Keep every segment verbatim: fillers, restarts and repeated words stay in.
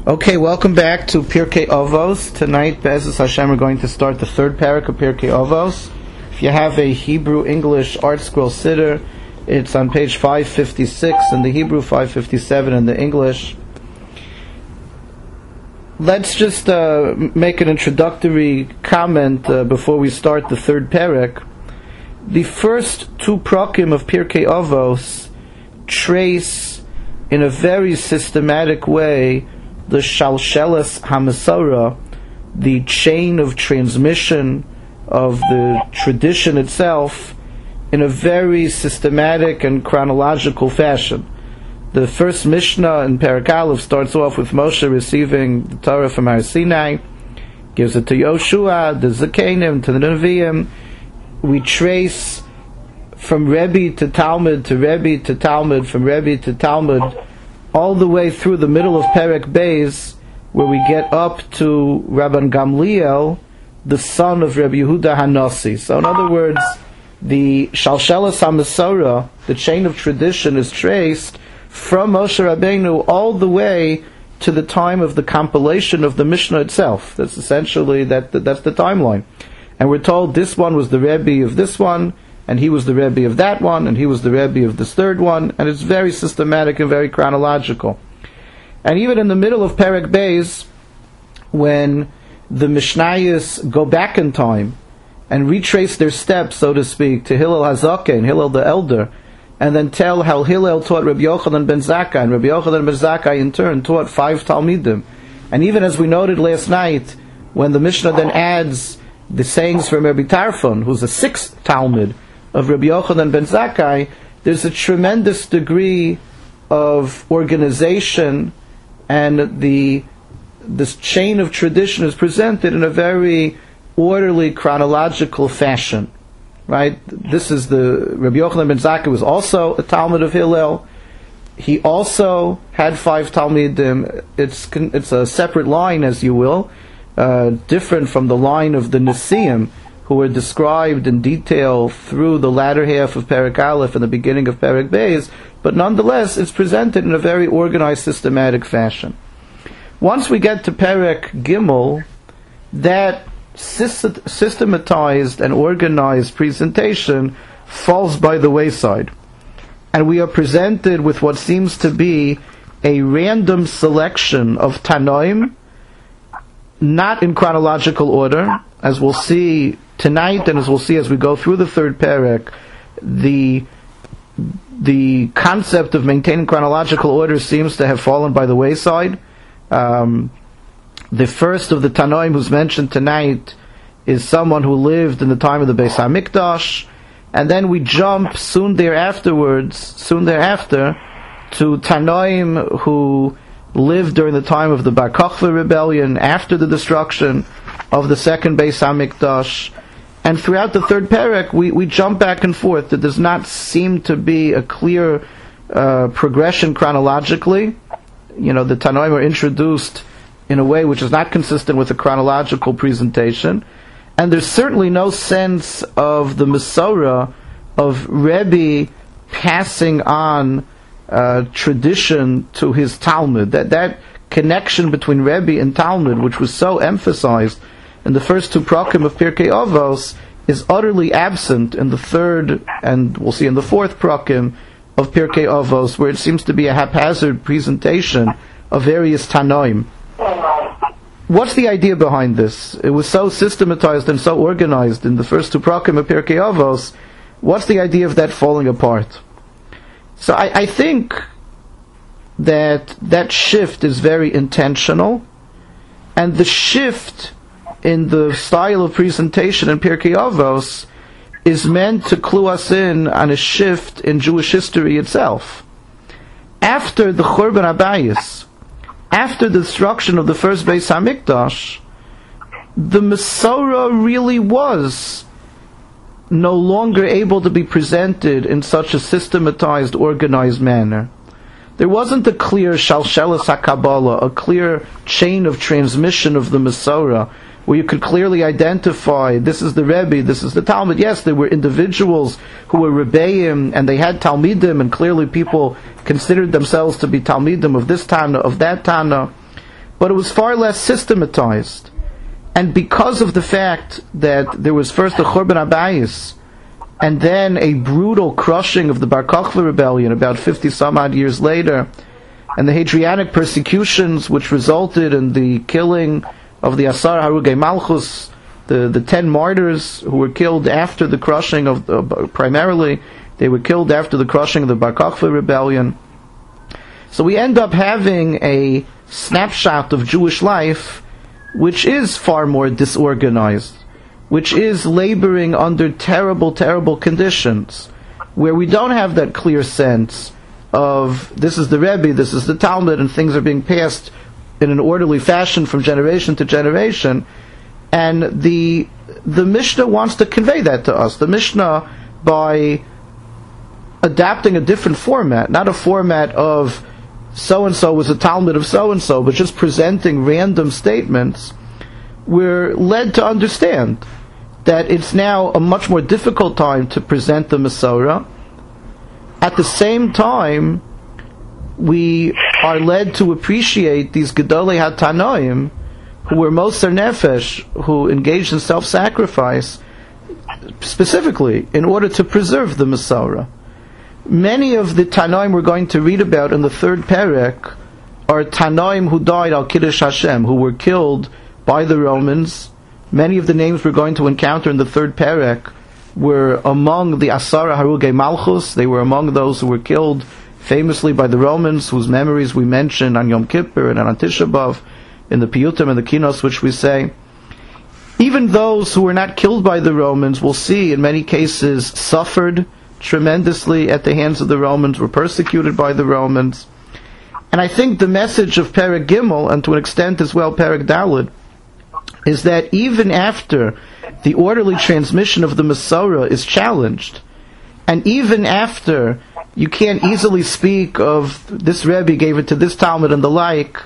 Okay, welcome back to Pirkei Avos. Tonight, Be'ezus Hashem, we're going to start the third parak of Pirkei Avos. If you have a Hebrew-English Art Scroll Siddur, it's on page five fifty-six in the Hebrew, five fifty-seven in the English. Let's just uh, make an introductory comment uh, before we start the third parak. The first two prakim of Pirkei Avos trace in a very systematic way the Shalshelas HaMasorah, the chain of transmission of the tradition itself, in a very systematic and chronological fashion. The first Mishnah in Perek Aleph starts off with Moshe receiving the Torah from Har Sinai, gives it to Yoshua, the Zakenim, to the Nevi'im. We trace from Rebbe to Talmud, to Rebbe to Talmud, from Rebbe to Talmud, all the way through the middle of Perek Beis, where we get up to Rabban Gamliel, the son of Rabbi Yehuda Hanassi. So in other words, the Shalshelas HaMasorah, the chain of tradition, is traced from Moshe Rabbeinu all the way to the time of the compilation of the Mishnah itself. That's essentially, that, that that's the timeline. And we're told this one was the Rebbe of this one, and he was the Rebbe of that one, and he was the Rebbe of this third one, and it's very systematic and very chronological. And even in the middle of Perek Beis, when the Mishnayos go back in time and retrace their steps, so to speak, to Hillel HaZaken, Hillel the elder, and then tell how Hillel taught Rabbi Yochanan ben Zakkai, and Rabbi Yochanan ben Zakkai in turn taught five Talmidim. And even as we noted last night, when the Mishnah then adds the sayings from Rabbi Tarfon, who's a sixth Talmud of Rabbi Yochanan ben Zakkai, there's a tremendous degree of organization, and the this chain of tradition is presented in a very orderly, chronological fashion. Right? This is the Rabbi Yochanan ben Zakkai was also a Talmud of Hillel. He also had five Talmidim. It's it's a separate line, as you will, uh, different from the line of the Nesiim, who were described in detail through the latter half of Perek Aleph and the beginning of Perek Beis, but nonetheless it's presented in a very organized, systematic fashion. Once we get to Perek Gimel, that systematized and organized presentation falls by the wayside, and we are presented with what seems to be a random selection of Tanoim, not in chronological order, as we'll see tonight, and as we'll see as we go through the third parak. The the concept of maintaining chronological order seems to have fallen by the wayside. Um, the first of the Tanoim who's mentioned tonight is someone who lived in the time of the Beis HaMikdash, and then we jump soon thereafterwards, soon thereafter, to Tanoim who lived during the time of the Bar Kokhba rebellion, after the destruction of the second Beis HaMikdash. And throughout the third parak, we, we jump back and forth. There does not seem to be a clear uh, progression chronologically. You know, the Tanoim are introduced in a way which is not consistent with a chronological presentation. And there's certainly no sense of the Masorah of Rebbe passing on uh, tradition to his Talmud. That, that connection between Rebbe and Talmud, which was so emphasized in the first two prakim of Pirkei Avos, is utterly absent in the third, and we'll see in the fourth prakim of Pirkei Avos, where it seems to be a haphazard presentation of various Tanoim. What's the idea behind this? It was so systematized and so organized in the first two prakim of Pirkei Avos. What's the idea of that falling apart? So I, I think that that shift is very intentional, and the shift in the style of presentation in Pirkei Avos is meant to clue us in on a shift in Jewish history itself. After the Churban Abayis, after the destruction of the first Beis HaMikdash, the Masorah really was no longer able to be presented in such a systematized, organized manner. There wasn't a clear Shalshelas HaKabbalah, a clear chain of transmission of the Masorah, where you could clearly identify, this is the Rebbe, this is the Talmud. Yes, there were individuals who were Rebbeim, and they had Talmidim, and clearly people considered themselves to be Talmidim of this Tana, of that Tana. but it was far less systematized. And because of the fact that there was first the Churban Abayis, and then a brutal crushing of the Bar Kokhba rebellion about fifty some odd years later, and the Hadrianic persecutions which resulted in the killing of the Asar Harugei Malchus, the, the ten martyrs who were killed after the crushing of, uh, primarily, they were killed after the crushing of the Bar Kokhba rebellion. So we end up having a snapshot of Jewish life which is far more disorganized, which is laboring under terrible, terrible conditions, where we don't have that clear sense of this is the Rebbe, this is the Talmud, and things are being passed in an orderly fashion from generation to generation. And the the Mishnah wants to convey that to us. The Mishnah, by adapting a different format, not a format of so-and-so was a Talmud of so-and-so, but just presenting random statements, we're led to understand that it's now a much more difficult time to present the Masorah. At the same time, we are led to appreciate these Gedolei HaTanoim, who were Moser Nefesh, who engaged in self-sacrifice, specifically in order to preserve the Masorah. Many of the Tanoim we're going to read about in the third Perek are Tanoim who died al Kiddush Hashem, who were killed by the Romans. Many of the names we're going to encounter in the third Perek were among the Asara Harugei Malchus. They were among those who were killed famously by the Romans, whose memories we mention on Yom Kippur and on Tisha B'Av, in the Piyutim and the Kinos, which we say. Even those who were not killed by the Romans, we'll see in many cases suffered tremendously at the hands of the Romans, were persecuted by the Romans. And I think the message of Perek Gimel, and to an extent as well Perek Daled, is that even after the orderly transmission of the Masorah is challenged, and even after you can't easily speak of this Rebbe gave it to this Talmud and the like,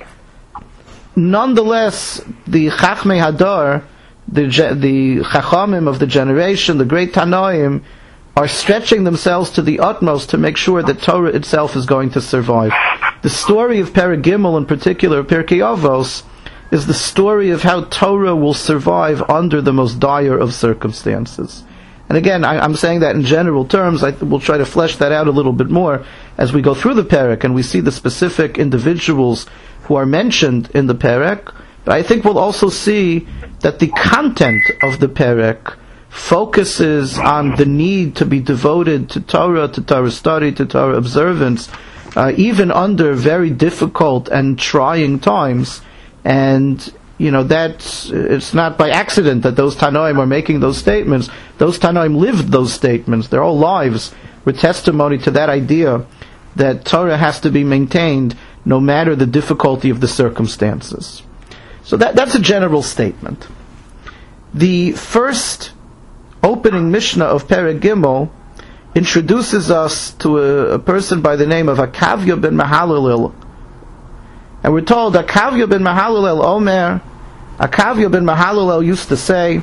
nonetheless the Chachmei Hadar, the, the Chachamim of the generation, the great Tanoim, are stretching themselves to the utmost to make sure that Torah itself is going to survive. The story of Perek Gimel, in particular Pirkei Avos, is the story of how Torah will survive under the most dire of circumstances. And again, I, I'm saying that in general terms. I will try to flesh that out a little bit more as we go through the Perek and we see the specific individuals who are mentioned in the Perek. But I think we'll also see that the content of the Perek focuses on the need to be devoted to Torah, to Torah study, to Torah observance, uh, even under very difficult and trying times. And, you know, that's, it's not by accident that those Tanoim are making those statements. Those Tanoim lived those statements. Their whole lives were testimony to that idea that Torah has to be maintained no matter the difficulty of the circumstances. So that that's a general statement. The first opening Mishnah of Perek Gimel introduces us to a, a person by the name of Akavya ben Mahalalel. And we're told Akavya ben Mahalalel Omer, Akavya ben Mahalalel used to say,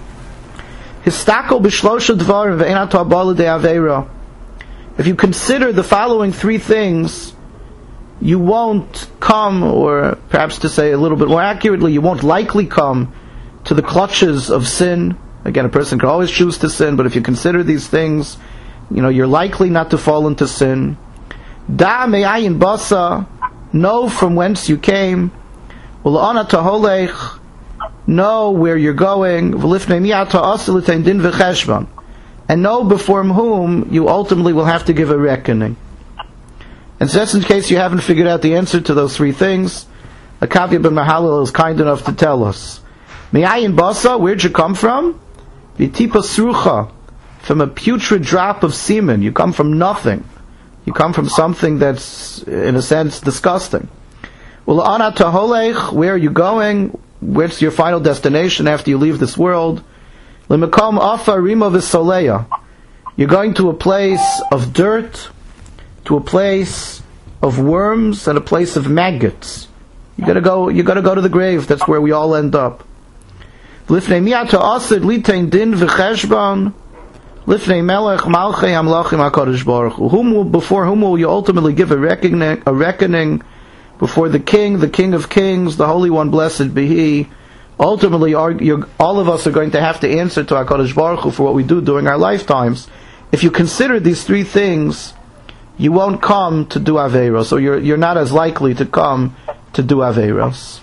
Histakel b'shlosha dvarim ve'enat ha'bala de'aveira. If you consider the following three things, you won't come, or perhaps to say a little bit more accurately, you won't likely come to the clutches of sin. Again, a person can always choose to sin, but if you consider these things, you know, you're likely not to fall into sin. Da me'ayin basa, know from whence you came. Ul'ana taholech, know where you're going. V'lifnei miyata asilitein din v'cheshvan, and know before whom you ultimately will have to give a reckoning. And so just in case you haven't figured out the answer to those three things, Akavya ben Mahalalel is kind enough to tell us. Me'ayin basa, where'd you come from? V'tipa srucha, from a putrid drop of semen. You come from nothing. You come from something that's, in a sense, disgusting. Ul'ana taholech, where are you going? Where's your final destination after you leave this world? L'mekom afa rima v'soleya. You're going to a place of dirt, to a place of worms, and a place of maggots. You gotta go. You gotta go to the grave. That's where we all end up. Lifnei miyata asid litain din v'cheshbon. Lifnei melech malchei hamlachim hakadosh baruch hu. Whom will, before whom will you ultimately give a reckoning? A reckoning. before the King, the King of Kings, the Holy One, blessed be He. Ultimately, our, all of us are going to have to answer to HaKadosh Baruch Hu for what we do during our lifetimes. If you consider these three things, you won't come to do Aveiros, so you're, you're not as likely to come to do Aveiros.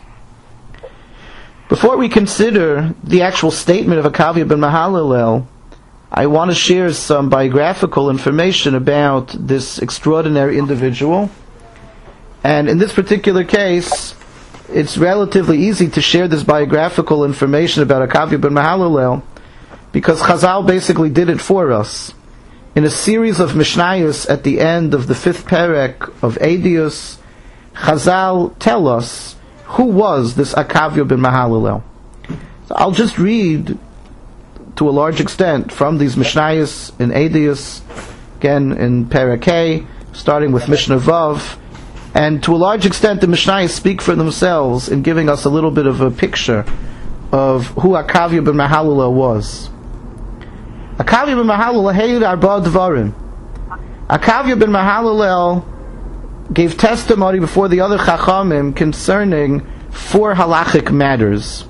Before we consider the actual statement of Akavya ben Mahalalel, I want to share some biographical information about this extraordinary individual. And in this particular case, it's relatively easy to share this biographical information about Akavya ben Mahalalel, because Chazal basically did it for us. In a series of Mishnayos at the end of the fifth perek of Eidius, Chazal tell us who was this Akavya ben Mahalalel. So I'll just read to a large extent from these Mishnayos in Eidius, again in Perek Hey, starting with Mishnah Vav, and to a large extent the Mishnayos speak for themselves in giving us a little bit of a picture of who Akavya ben Mahalalel was. Akavya ben Mahalalel heir arba dvarim. Akavya ben Mahalalel gave testimony before the other Chachamim concerning four halachic matters.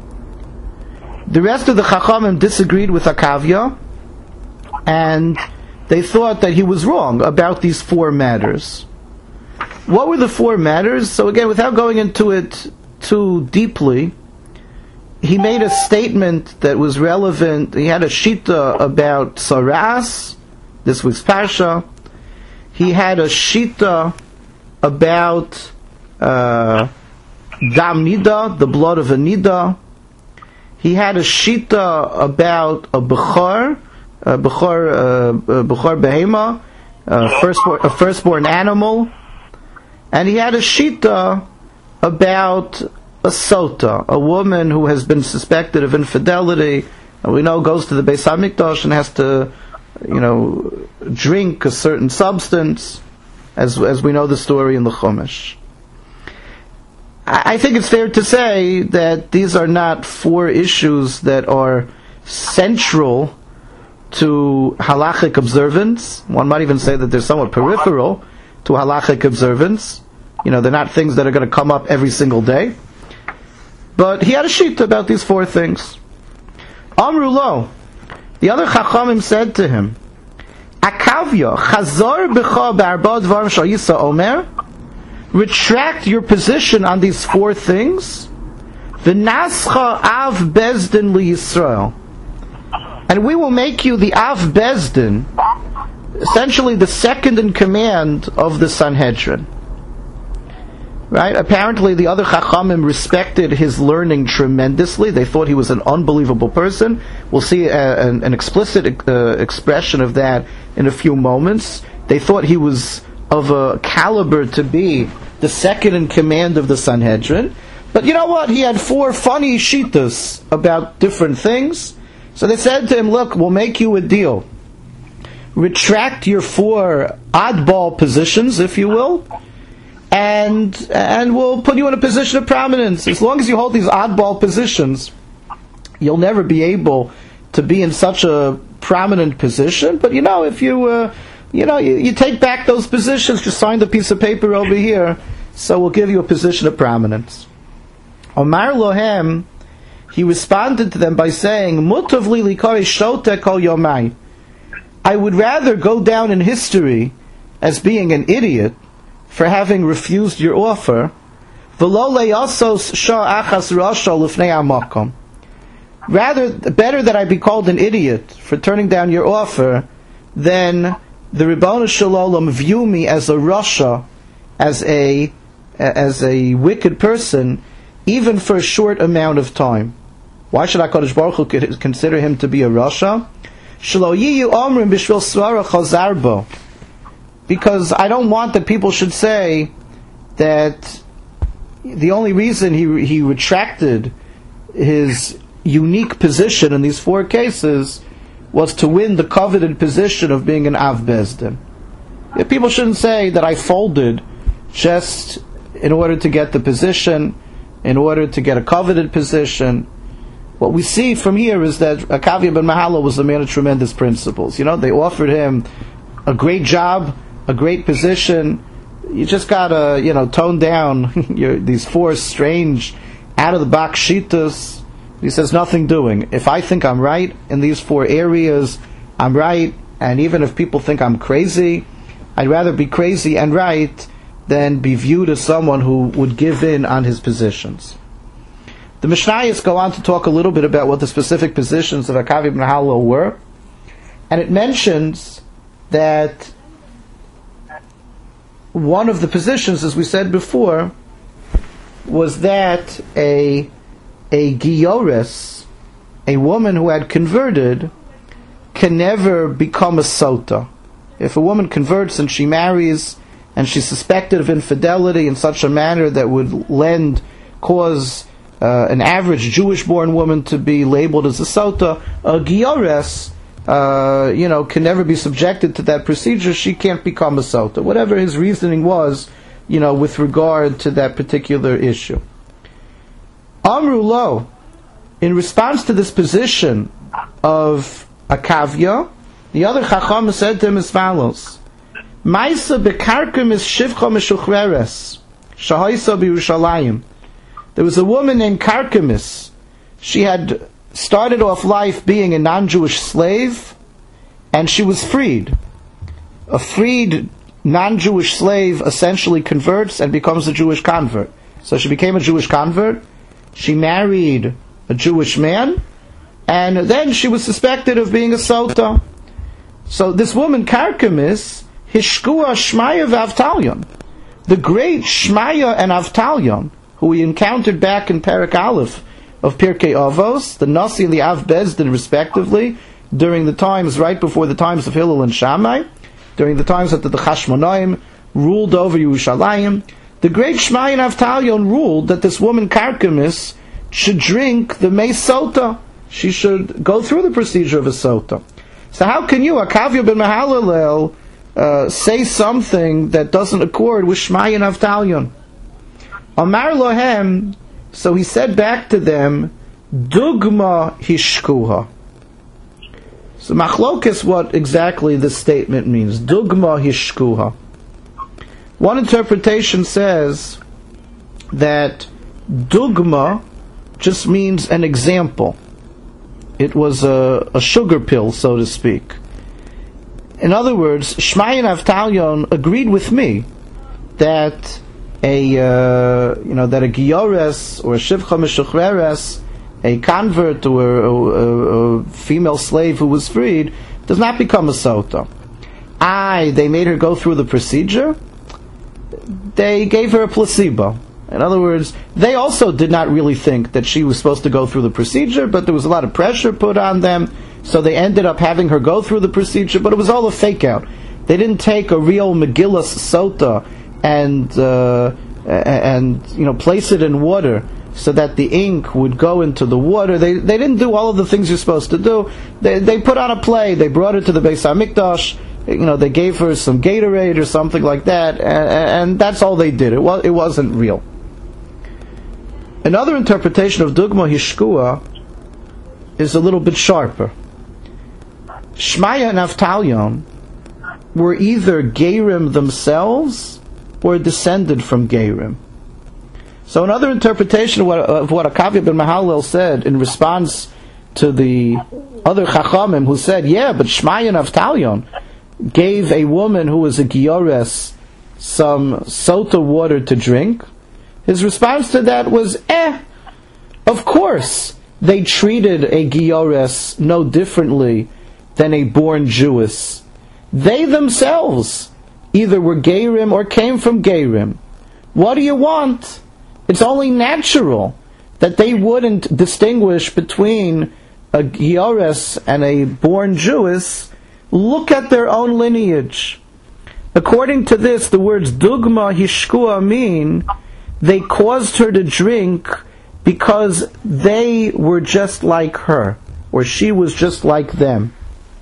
The rest of the Chachamim disagreed with Akavya, and they thought that he was wrong about these four matters. What were the four matters? So again, without going into it too deeply, he made a statement that was relevant. He had a shita about Saras, this week's Parsha. He had a shita about uh, Dam Nida, the blood of a Nida. He had a shita about a Bechor, a Bechor, uh, a Bechor Behema, a firstborn, a firstborn animal. And he had a shita about a sota, a woman who has been suspected of infidelity, and we know goes to the Beis HaMikdash and has to, you know, drink a certain substance, as as we know the story in the Chumash. I, I think it's fair to say that these are not four issues that are central to halachic observance. One might even say that they're somewhat peripheral to halachic observance. You know, they're not things that are going to come up every single day. But he had a sheet about these four things. Amru lo, the other Chachamim said to him, Akavya, chazor b'cha b'arba dvarim shayisa omer, retract your position on these four things, v'nascha av bezdin li Yisrael, and we will make you the av bezdin, essentially the second in command of the Sanhedrin. Right? Apparently the other Chachamim respected his learning tremendously. They thought he was an unbelievable person. We'll see a, an, an explicit uh, expression of that in a few moments. They thought he was of a caliber to be the second in command of the Sanhedrin. But you know what? He had four funny shitas about different things. So they said to him, look, we'll make you a deal. Retract your four oddball positions, if you will, and and we'll put you in a position of prominence. As long as you hold these oddball positions, you'll never be able to be in such a prominent position. But you know, if you uh, you know you, you take back those positions, just sign the piece of paper over here, so we'll give you a position of prominence. Omar Lohem, he responded to them by saying, Mutav li likari shote kol yomai. I would rather go down in history as being an idiot for having refused your offer, rather, better that I be called an idiot for turning down your offer than the Ribbon Shalom view me as a rasha, as a as a wicked person, even for a short amount of time. Why should HaKadosh Baruch Hu consider him to be a rasha? Shelo yiyu omrim b'shvil svara chazar bo. Because I don't want that people should say that the only reason he he retracted his unique position in these four cases was to win the coveted position of being an Av Bezdin. Yeah, people shouldn't say that I folded just in order to get the position, in order to get a coveted position. What we see from here is that Akavya ben Mahalalel was a man of tremendous principles. You know, they offered him a great job, a great position. you just gotta, you know, tone down your, these four strange, out-of-the-box shitas. He says, nothing doing. If I think I'm right in these four areas, I'm right, and even if people think I'm crazy, I'd rather be crazy and right than be viewed as someone who would give in on his positions. The Mishnayos go on to talk a little bit about what the specific positions of Akav ibn Hallel were, and it mentions that one of the positions, as we said before, was that a a Giores, a woman who had converted, can never become a Sota. If a woman converts and she marries, and she's suspected of infidelity in such a manner that would lend, cause uh, an average Jewish-born woman to be labeled as a Sota, a Giores, uh, you know, can never be subjected to that procedure. She can't become a Sota. Whatever his reasoning was, you know, with regard to that particular issue. Amru lo, in response to this position of Akavya, the other Chacham said to him as follows: Maisa bekarkim is shivcha meshuchreres, shahaisa b'Yerushalayim. There was a woman named Karkamis. She had started off life being a non-Jewish slave, and she was freed. A freed non-Jewish slave essentially converts and becomes a Jewish convert. So she became a Jewish convert, she married a Jewish man, and then she was suspected of being a Sota. So this woman, Karkamis, Hishkua Shmaya v'Avtalyon, the great Shmaya and Avtalyon, who we encountered back in Perek Aleph of Pirkei Avos, the Nasi and the Av Bezdin respectively, during the times right before the times of Hillel and Shammai, during the times that the Chashmonaim ruled over Yerushalayim. The great Shmai and Avtalyon ruled that this woman Karkamis should drink the Mei Sota. She should go through the procedure of a Sota. So how can you, Akavya ben Mahalalel, uh, say something that doesn't accord with Shmai and Avtalyon? Amar lohem, so he said back to them, Dugma hishkuha. So machlokes, what exactly this statement means. Dugma hishkuha. One interpretation says that Dugma just means an example. It was a, a sugar pill, so to speak. In other words, Shmai and Avtalyon agreed with me that a uh, you know that a Giores or a Shivcha Meshuchreres, a convert or a, a, a female slave who was freed, does not become a Sota. I, they made her go through the procedure. They gave her a placebo. In other words, they also did not really think that she was supposed to go through the procedure, but there was a lot of pressure put on them, so they ended up having her go through the procedure, but it was all a fake out. They didn't take a real Megillas Sota and uh, and you know place it in water so that the ink would go into the water. They they didn't do all of the things you're supposed to do. They they put on a play. They brought her to the Beis HaMikdash. You know, they gave her some Gatorade or something like that, and, and that's all they did. It was it wasn't real. Another interpretation of Dugma Hishkua is a little bit sharper. Shmaya and Avtalyon were either Gerim themselves or descended from Gerim. So another interpretation of what, of what Akavya ben Mahalel said in response to the other Chachamim who said, yeah, but Shmaya and Avtalyon gave a woman who was a Giores some Sota water to drink. His response to that was, eh, of course they treated a Giores no differently than a born Jewess. They themselves either were Gerim or came from Gerim. What do you want? It's only natural that they wouldn't distinguish between a Giores and a born Jewess. Look at their own lineage. According to this, the words Dugma Hishkua mean they caused her to drink because they were just like her, or she was just like them.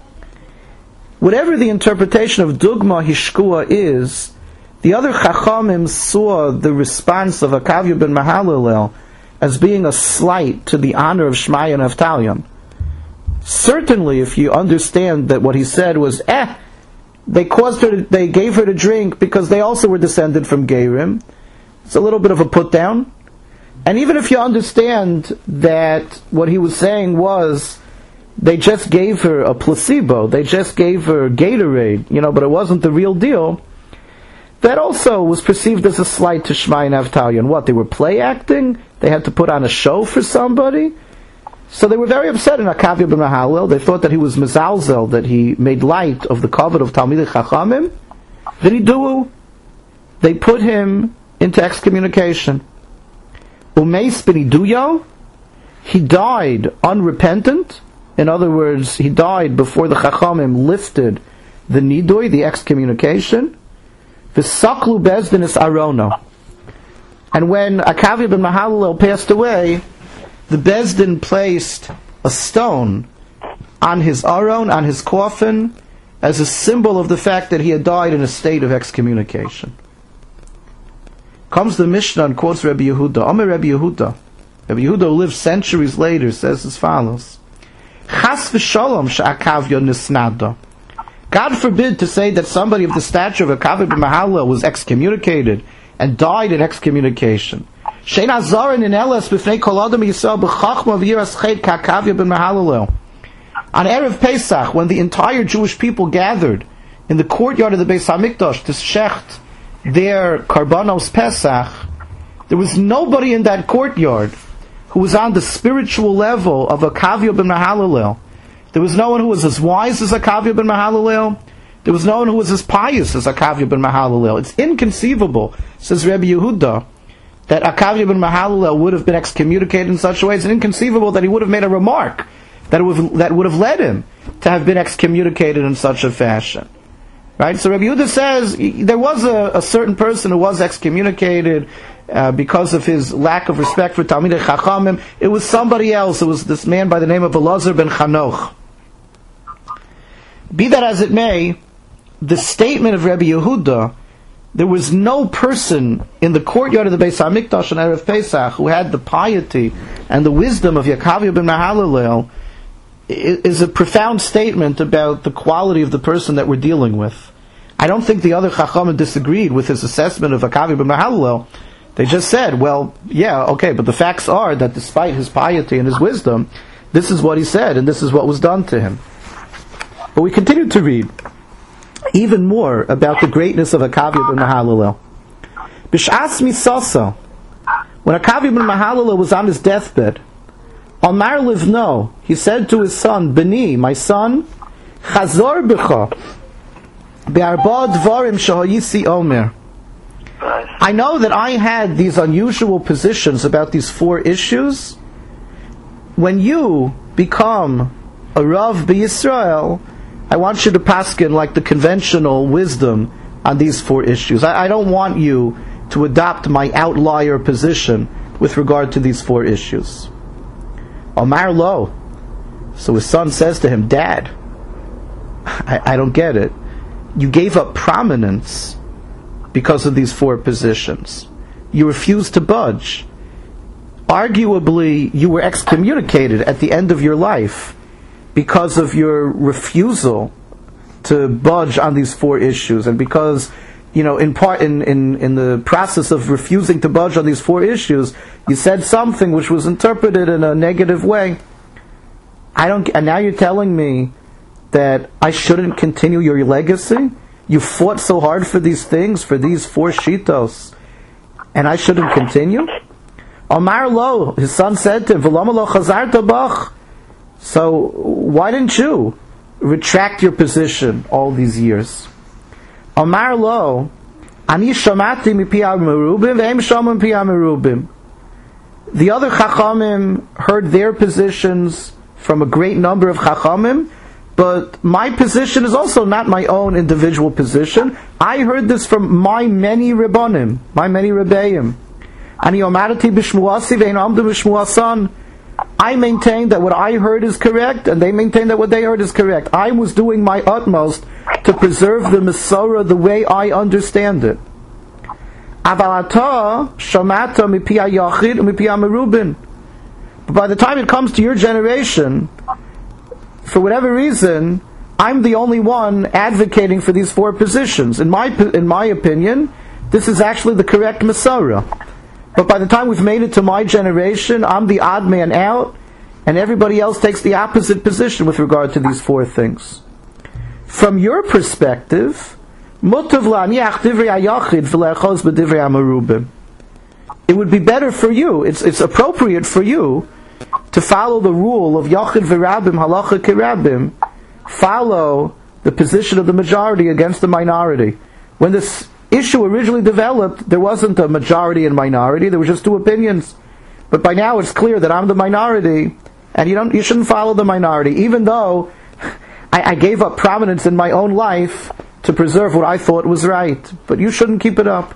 Whatever the interpretation of Dugma Hishkua is, the other Chachamim saw the response of Akavya ben Mahalalel as being a slight to the honor of Shmaya and Avtalyon. Certainly, if you understand that what he said was, eh, they caused her, to, they gave her to drink because they also were descended from Gerim. It's a little bit of a put down. And even if you understand that what he was saying was, they just gave her a placebo, they just gave her Gatorade, you know, but it wasn't the real deal, that also was perceived as a slight to Shmai and Avtalia. And what, they were play acting? They had to put on a show for somebody? So they were very upset in Akavya ben Mahalel. They thought that he was mezalzel, that he made light of the covet of Talmidei Chachamim. Did he do? They put him into excommunication. Umeis ben Iduyo, he died unrepentant. In other words, he died before the Chachamim lifted the Nidui, the excommunication. V'saklu bezdin is Arono. And when Akavya ben Mahalel passed away, the Bezdin placed a stone on his aron, on his coffin, as a symbol of the fact that he had died in a state of excommunication. Comes the Mishnah and quotes Rabbi Yehuda. Omer Rabbi Yehuda. Rabbi Yehuda, who lived centuries later, says as follows: Chas v'sholom she'akavya nisnada. God forbid to say that somebody of the stature of Akavya ben Mahalel was excommunicated and died in excommunication. Shein azarin in eles b'fnei kol adam Yisrael b'chachma v'yiras chet ka'Akavya ben Mahalel. On Erev Pesach, when the entire Jewish people gathered in the courtyard of the Beis Hamikdash to shecht their Karbanos Pesach, there was nobody in that courtyard who was on the spiritual level of Akavya ben Mahalel. There was no one who was as wise as Akavya ben Mahalel. There was no one who was as pious as Akavya ben Mahalel. It's inconceivable, says Rabbi Yehuda, that Akavya ben Mahalel would have been excommunicated in such a way. It's inconceivable that he would have made a remark that would have, that would have led him to have been excommunicated in such a fashion. Right? So Rabbi Yehuda says there was a, a certain person who was excommunicated uh, because of his lack of respect for Talmidei Chachamim. It was somebody else. It was this man by the name of Elazar ben Chanoch. Be that as it may, the statement of Rabbi Yehuda, there was no person in the courtyard of the Beis Hamikdash on Erev Pesach who had the piety and the wisdom of Akavya ben Mahalel, is a profound statement about the quality of the person that we're dealing with. I don't think the other Chachamim disagreed with his assessment of Akavya ben Mahalel. They just said, well, yeah, okay, but the facts are that despite his piety and his wisdom, this is what he said and this is what was done to him. But we continue to read even more about the greatness of Akavya ben Mahalel. B'sh'as misasa, when Akavya ben Mahalel was on his deathbed, Amar livno, he said to his son, Beni, my son, Chazor b'cha, be'arba dvarim shehayisi omer. I know that I had these unusual positions about these four issues. When you become a Rav b'Yisrael, I want you to paskin like the conventional wisdom on these four issues. I, I don't want you to adopt my outlier position with regard to these four issues. Omar lo. So his son says to him, Dad, I, I don't get it. You gave up prominence because of these four positions. You refused to budge. Arguably, you were excommunicated at the end of your life because of your refusal to budge on these four issues, and because, you know, in part, in, in, in the process of refusing to budge on these four issues, you said something which was interpreted in a negative way. I don't, and now you're telling me that I shouldn't continue your legacy? You fought so hard for these things, for these four shitos, and I shouldn't continue? Omar lo, his son said to him, V'lama lo chazarta bach. So why didn't you retract your position all these years? Amar lo, ani shamati mipi merubim ve'em shamam pi merubim. The other Chachamim heard their positions from a great number of Chachamim, but my position is also not my own individual position. I heard this from my many Rebbanim, my many Rebbeim. Ani omarati b'shmuasi ve'en amdu b'shmuasan. I maintain that what I heard is correct, and they maintain that what they heard is correct. I was doing my utmost to preserve the Masorah the way I understand it. Avalata shamata mipi hayachid mipi hamerubin. But by the time it comes to your generation, for whatever reason, I'm the only one advocating for these four positions. In my in my opinion, this is actually the correct Masorah. But by the time we've made it to my generation, I'm the odd man out, and everybody else takes the opposite position with regard to these four things. From your perspective, it would be better for you, it's, it's appropriate for you to follow the rule of Yachid v'Rabim, Halacha Kirabim, follow the position of the majority against the minority. When this issue originally developed, there wasn't a majority and minority, there were just two opinions. But by now it's clear that I'm the minority, and you don't, you shouldn't follow the minority, even though I, I gave up prominence in my own life to preserve what I thought was right. But you shouldn't keep it up.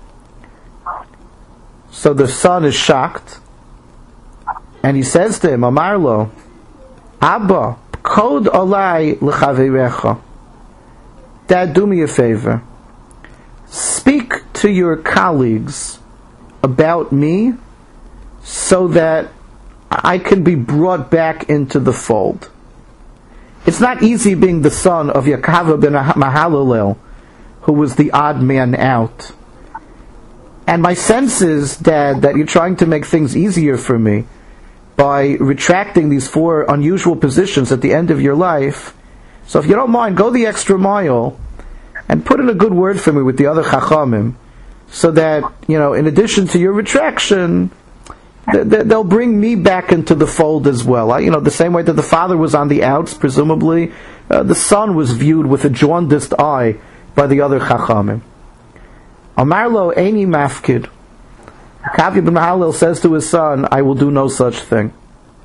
So the son is shocked, and he says to him, Amar lo, Abba, kod alai l'chavirecha. Dad, do me a favor. Speak to your colleagues about me so that I can be brought back into the fold. It's not easy being the son of Yaakov ben Mahalalel, who was the odd man out. And my sense is, Dad, that you're trying to make things easier for me by retracting these four unusual positions at the end of your life. So if you don't mind, go the extra mile and put in a good word for me with the other Chachamim, so that, you know, in addition to your retraction, th- th- they'll bring me back into the fold as well. I, you know, the same way that the father was on the outs, presumably, uh, the son was viewed with a jaundiced eye by the other Chachamim. Amar lo eini mafkid. Yaakov ben Mahalel says to his son, I will do no such thing.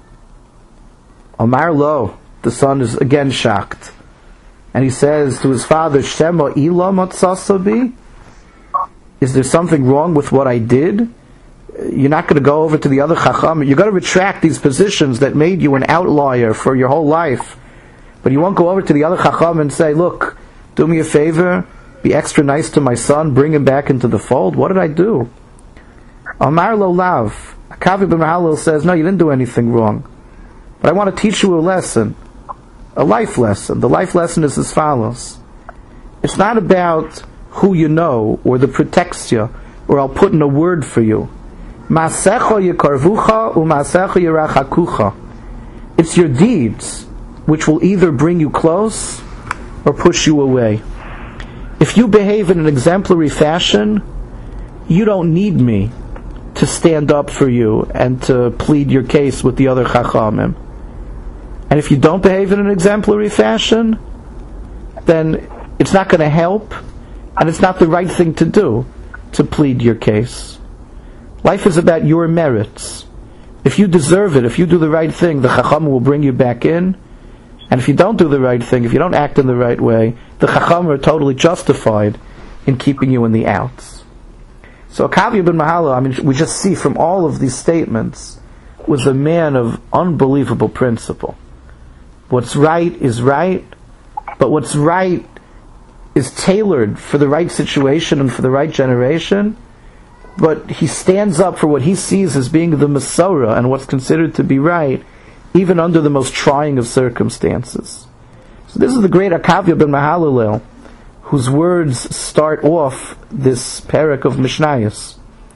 Amar lo, the son is again shocked. And he says to his father, Shema ila matzasabi? Is there something wrong with what I did? You're not going to go over to the other Chacham. You're going to retract these positions that made you an outlier for your whole life. But you won't go over to the other Chacham and say, look, do me a favor, be extra nice to my son, bring him back into the fold. What did I do? Amar lo lav. Yaakov ben Mahalel says, no, you didn't do anything wrong. But I want to teach you a lesson. A life lesson. The life lesson is as follows. It's not about who you know, or the pretextia, or I'll put in a word for you. Ma'asecha yekarvucha u'ma'asecha yerachakucha. It's your deeds which will either bring you close or push you away. If you behave in an exemplary fashion, you don't need me to stand up for you and to plead your case with the other Chachamim. And if you don't behave in an exemplary fashion, then it's not going to help, and it's not the right thing to do to plead your case. Life is about your merits. If you deserve it, if you do the right thing, the Chacham will bring you back in. And if you don't do the right thing, if you don't act in the right way, the Chacham are totally justified in keeping you in the outs. So Yaakov ben Mahalel, I mean, we just see from all of these statements, was a man of unbelievable principle. What's right is right, but what's right is tailored for the right situation and for the right generation, but he stands up for what he sees as being the Masorah and what's considered to be right, even under the most trying of circumstances. So this is the great Yaakov ben Mahalalel, whose words start off this parak of Mishnayos.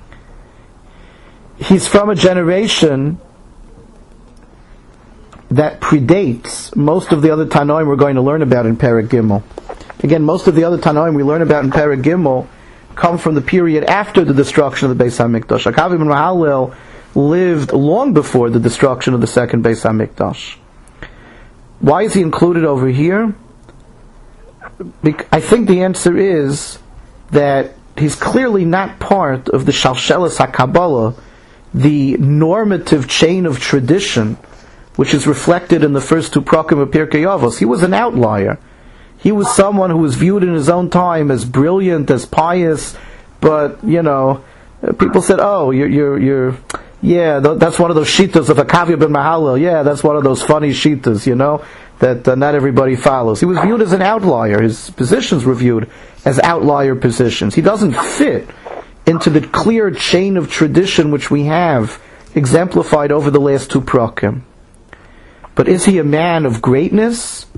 He's from a generation that predates most of the other Tanoim we're going to learn about in Perek Gimel. Again, most of the other Tanoim we learn about in Perek Gimel come from the period after the destruction of the Beis HaMikdash. Yaakov ben Mahalel lived long before the destruction of the second Beis HaMikdash. Why is he included over here? I think the answer is that he's clearly not part of the Shalshelas HaKabbalah, the normative chain of tradition, which is reflected in the first two prakim of Pirkei Avos. He was an outlier. He was someone who was viewed in his own time as brilliant, as pious, but, you know, people said, oh, you're, you're, you're yeah, that's one of those shitas of Yaakov ben Mahalel. Yeah, that's one of those funny shitas, you know, that uh, not everybody follows. He was viewed as an outlier. His positions were viewed as outlier positions. He doesn't fit into the clear chain of tradition which we have exemplified over the last two prakim. But is he a man of greatness?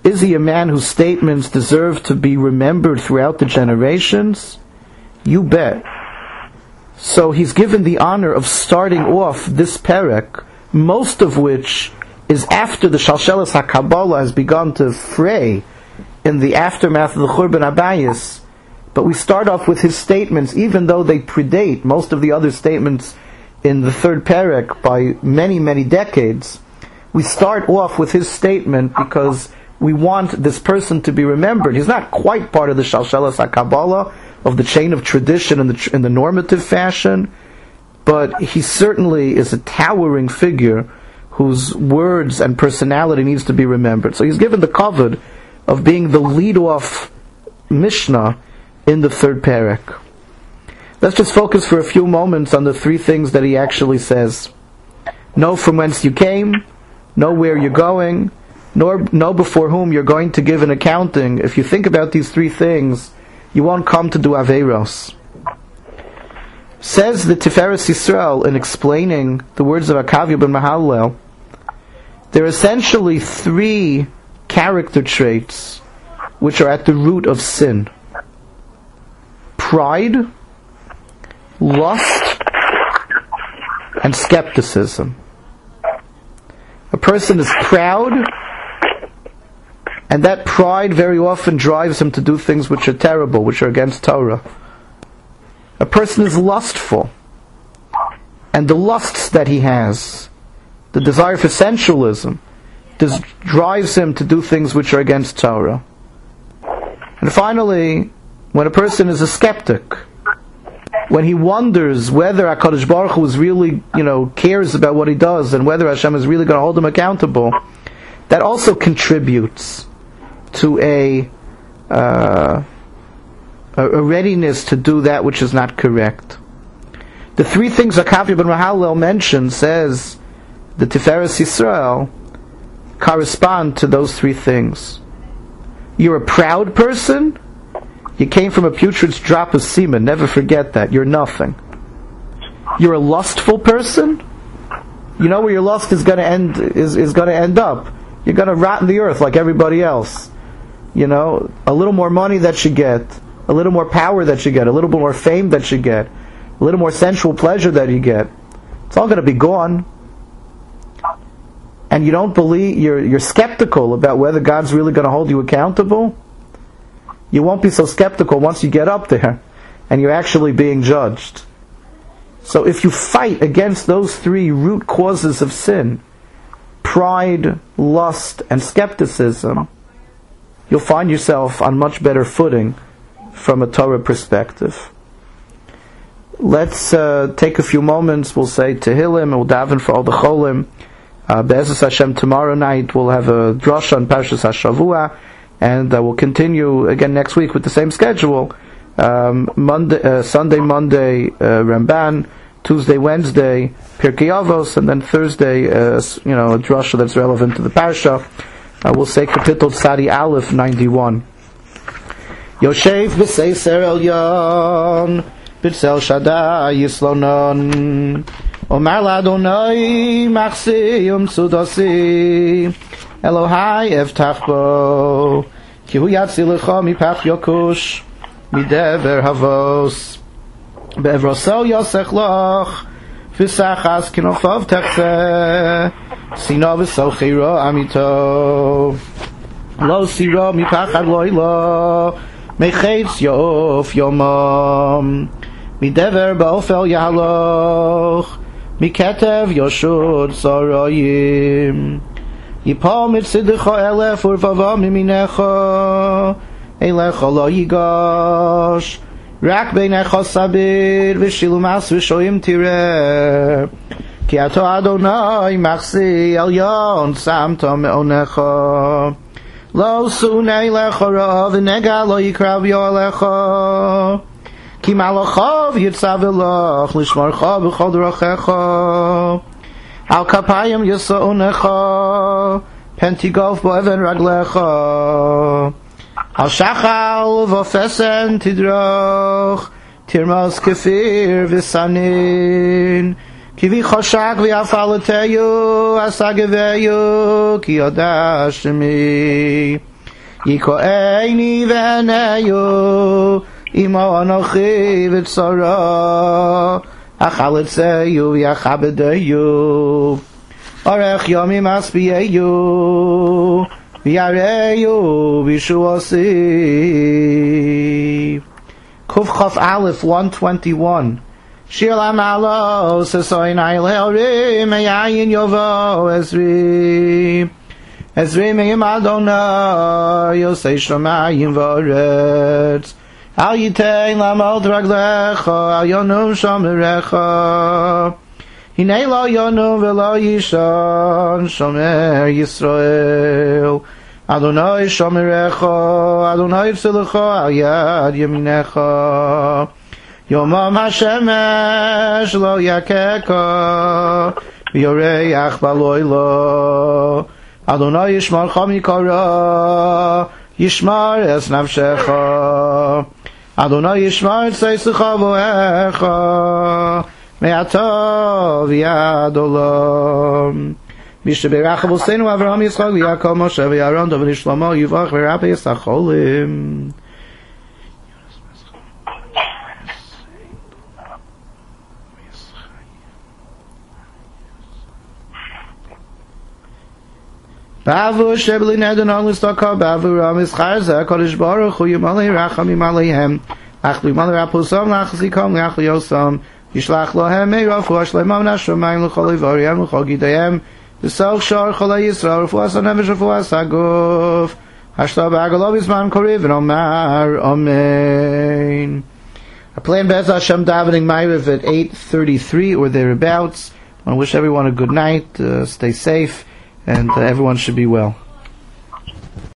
Is he a man whose statements deserve to be remembered throughout the generations? You bet. So he's given the honor of starting off this perek, most of which is after the Shalshelas HaKabbalah has begun to fray in the aftermath of the Churban Abayis. But we start off with his statements, even though they predate most of the other statements in the third perek by many, many decades. We start off with his statement because we want this person to be remembered. He's not quite part of the Shalshelas HaKabbalah, of the chain of tradition in the, in the normative fashion, but he certainly is a towering figure whose words and personality needs to be remembered. So he's given the kavod of being the lead-off Mishnah in the third perek. Let's just focus for a few moments on the three things that he actually says. Know from whence you came, know where you're going, nor know before whom you're going to give an accounting. If you think about these three things, you won't come to do Averos. Says the Tiferes Yisrael in explaining the words of Akavya ben Mahallel, there are essentially three character traits which are at the root of sin. Pride, lust, and skepticism. A person is proud, and that pride very often drives him to do things which are terrible, which are against Torah. A person is lustful, and the lusts that he has, the desire for sensualism, this drives him to do things which are against Torah. And finally, when a person is a skeptic, when he wonders whether HaKadosh Baruch Hu is really, you know, cares about what he does, and whether Hashem is really going to hold him accountable, that also contributes to a, uh, a readiness to do that which is not correct. The three things Akavya ben Mahallel mentions, says the Tiferes Yisrael, correspond to those three things. You're a proud person, you came from a putrid drop of semen, never forget that, you're nothing. You're a lustful person, you know where your lust is going to end is, is going to end up. You're going to rot in the earth like everybody else. You know, a little more money that you get, a little more power that you get, a little bit more fame that you get, a little more sensual pleasure that you get, it's all going to be gone. And you don't believe, you're, you're skeptical about whether God's really going to hold you accountable. You won't be so skeptical once you get up there and you're actually being judged. So if you fight against those three root causes of sin, pride, lust, and skepticism, you'll find yourself on much better footing from a Torah perspective. Let's uh, take a few moments. We'll say Tehillim, and we'll daven for all the Cholim. Uh, Be'ezus Hashem, tomorrow night we'll have a drasha on Parshas HaShavua, and uh, we'll continue again next week with the same schedule. Um, Monday, uh, Sunday, Monday, uh, Ramban, Tuesday, Wednesday, Pirkei Avos, and then Thursday, uh, you know, a drasha that's relevant to the parsha. Uh, we'll say Kapitel Tzadi Aleph ninety-one. Yoshev b'Seiser Elyon, b'Tzel Shaddai Yislonon, Omar Ladonai Machsi Yom Sudasi, Elohai Evtach Bo, Ki Hu Yatzilecha Mipach Yokush, Midever Havos, Be'evroso Yosech Loch, V'Sachas Kinofav Techzeh, Sino V'Sochiro Amito, Lo Siro Mipachad Loilo, Mechetz Yof Yomam, Midever Ba'ofel Yahaloch, Miketev Yoshud Soroyim, Yipol Mitzidecho Elef Urvava Miminecho, Elecho Lo Yigosh, Rak Beinecho Sabir, V'Shilumas V'Shoyim Tireh, Ki Ato Adonai Machsi Elyon Samto Me'onecho, Lo Sunei Lecho Ra V'Nega Lo Yikrav Yolecho, Ki Malachov Yitzav Eloch Lishmarcha B'Chol Drochecho, Al Kapayim Yisa'onecho, Pentigov Bo'even Raglecho, Al Shachal V'Ofesen Tidroch, Tirmos Kefir V'Sanin, Ki V'Choshak V'Afalateyu Asageveyu, Ki Yodash Shemi. Yiko'eni v'eneyu Imo anochi v'tzara Achaletzeyu v'yachabedeyu Orech yomim asbiyeyu v'yareyu v'shuasi. Kuf Chaf Aleph one twenty-one. Shir Lamalo Sesoin Ailel Rim Meyayin Yovo Ezri Ezri Meyim Adonai Yosei Shomayim Voretz Al Yitein Lamod Raglecha Al Yonum Shomerecha Hinei Lo Yonum Velo Yishon Shomer Yisrael Adonai Shomerecha Adonai Tzilecha Al Yad Yeminecha Yomam Hashemesh Lo Yakeka V'yoreach Baloilo Adonai Yishmarcha Mikara Yishmar Es Nafshecha Adonai Yishmar Tzeisecha Voecha Me'ata V'yad Olam Misha Berach Avosenu Avraham Yitzchak V'Yaakov Moshe V'Aaron David Shlomo Yivach V'Rabbi Yisacholim. Bavu Shebli Nedon Onlistaka Bavu Ramis Charza Kodesh Baruch Hu Yimalei Rachamim Aleihem Achli Malei Rapusam Lachzikom Lachli Yosam Yishlach Lohem Meirav Huashleimam Nashomayim L'chol Ivoriam L'chol Gidayim V'soch Shor Cholei Yisrael Refuas HaNefesh Refuas HaGuf Hashta B'Agalov Yizman Koriv and Omar Amen. I plan Bez Hashem davening Ma'ariv at eight thirty-three or thereabouts. I want to wish everyone a good night, uh, stay safe, and uh, everyone should be well.